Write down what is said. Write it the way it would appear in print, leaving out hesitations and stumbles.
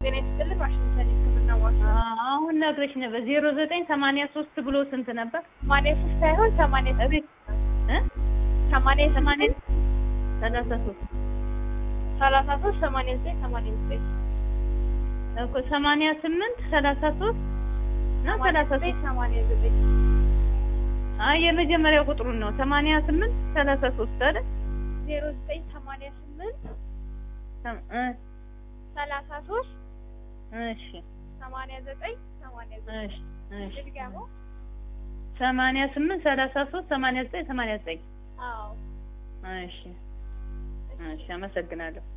ጤና ይስጥልኝ ዋሽንግተን ህክምና ዋሳ አሁን ነግረሽ ነበር 0983 ብሎ ስንት ነበር? 83 ሳይሆን 80 አቤት 80 33 33 89 89 እኮ 88 33 ነው 39 89 አይ የመጀመሪያው ቁጥሩን ነው 88 33 አይደል? 0988 33 እሺ 89 89 እሺ ድጋሞ 88 33 89 89 አዎ እሺ አመሰግናለሁ።